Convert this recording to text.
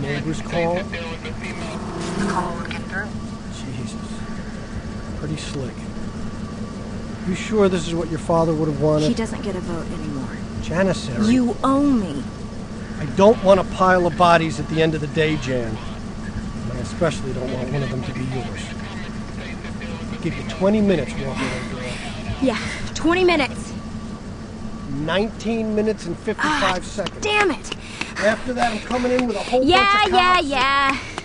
Neighbors call? The call won't get through. Jesus. Pretty slick. You sure this is what your father would have wanted? He doesn't get a vote anymore. Janissary. You owe me. I don't want a pile of bodies at the end of the day, Jan. And I especially don't want one of them to be yours. I'll give you 20 minutes, Walker, girl. Yeah, 20 minutes. 19 minutes and 55 seconds. Damn it. After that, I'm coming in with a whole bunch of cops. Yeah.